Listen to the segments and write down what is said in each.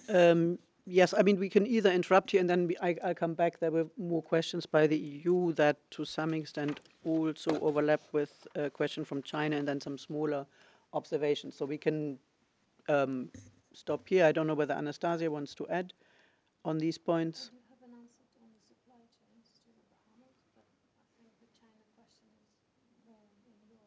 Yes, I mean, we can either interrupt here and then I'll come back. There were more questions by the EU that to some extent also overlap with a question from China and then some smaller observations. So we can stop here. I don't know whether Anastasia wants to add on these points. You haven't answered on the supply chains to the Bahamas, but I think the China question is more in your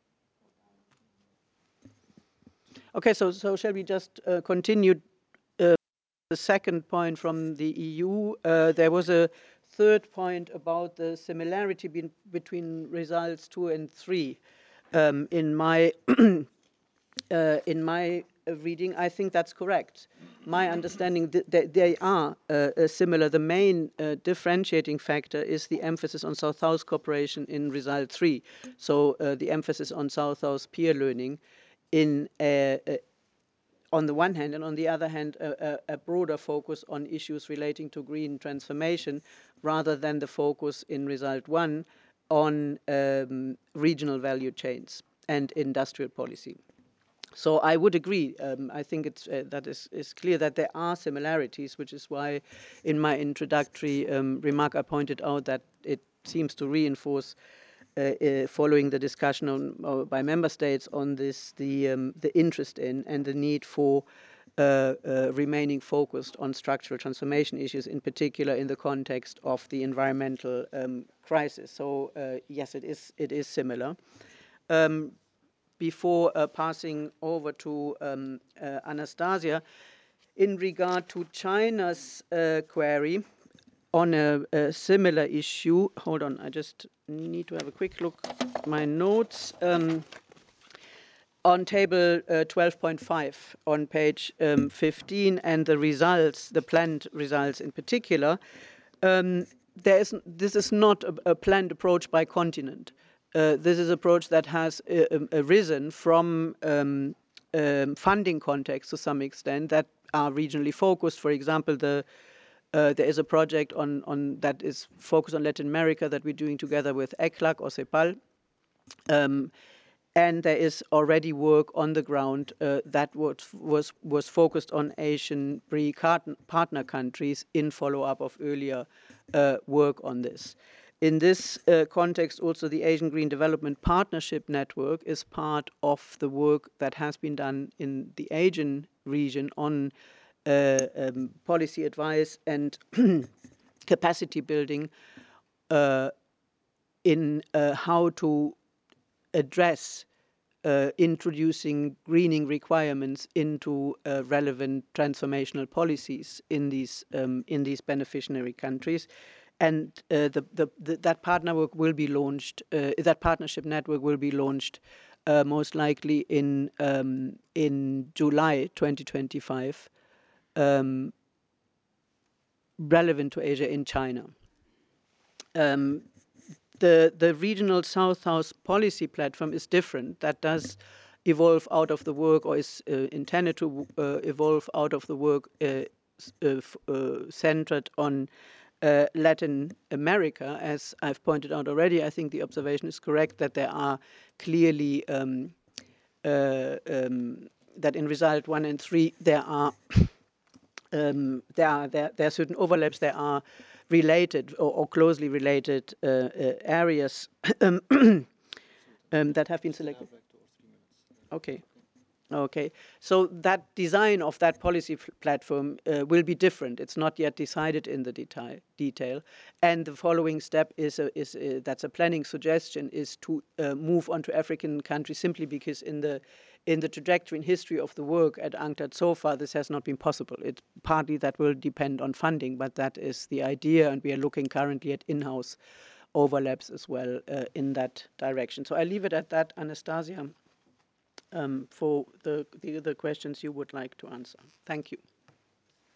Okay, so shall we just continue the second point from the EU? There was a third point about the similarity between results 2 and 3. In my reading, I think that's correct. My understanding that they are similar. The main differentiating factor is the emphasis on South-South cooperation in result 3. So the emphasis on South-South peer learning in on the one hand, and on the other hand, a broader focus on issues relating to green transformation, rather than the focus in result 1 on regional value chains and industrial policy. So I would agree. I think that is clear that there are similarities, which is why in my introductory remark I pointed out that it seems to reinforce following the discussion by member states on this, the interest in and the need for remaining focused on structural transformation issues, in particular in the context of the environmental crisis. So yes, it is similar. Before passing over to Anastasia, in regard to China's query, on a similar issue, hold on, I just need to have a quick look at my notes. On table 12.5 on page 15 and the results, the planned results in particular, this is not a planned approach by continent. This is an approach that has arisen from funding contexts to some extent that are regionally focused. For example, there is a project that is focused on Latin America that we're doing together with ECLAC or CEPAL. And there is already work on the ground that was focused on Asian BRI partner countries in follow-up of earlier work on this. In this context, also the Asian Green Development Partnership Network is part of the work that has been done in the Asian region on policy advice and capacity building in how to address introducing greening requirements into relevant transformational policies in these beneficiary countries, and that partner work will be launched. That partnership network will be launched most likely in July 2025, relevant to Asia in China. The regional South-South policy platform is different. That does evolve out of the work, or is intended to evolve out of the work centered on Latin America. As I've pointed out already, I think the observation is correct that there are clearly that in result 1 and 3 there are certain overlaps. There are related or closely related areas that have been selected. Okay. Okay, so that design of that policy platform will be different. It's not yet decided in the detail. And the following step that's a planning suggestion, is to move on to African countries, simply because in the trajectory and history of the work at UNCTAD so far, this has not been possible. It partly that will depend on funding, but that is the idea, and we are looking currently at in-house overlaps as well in that direction. So I leave it at that, Anastasia, for the questions you would like to answer. Thank you.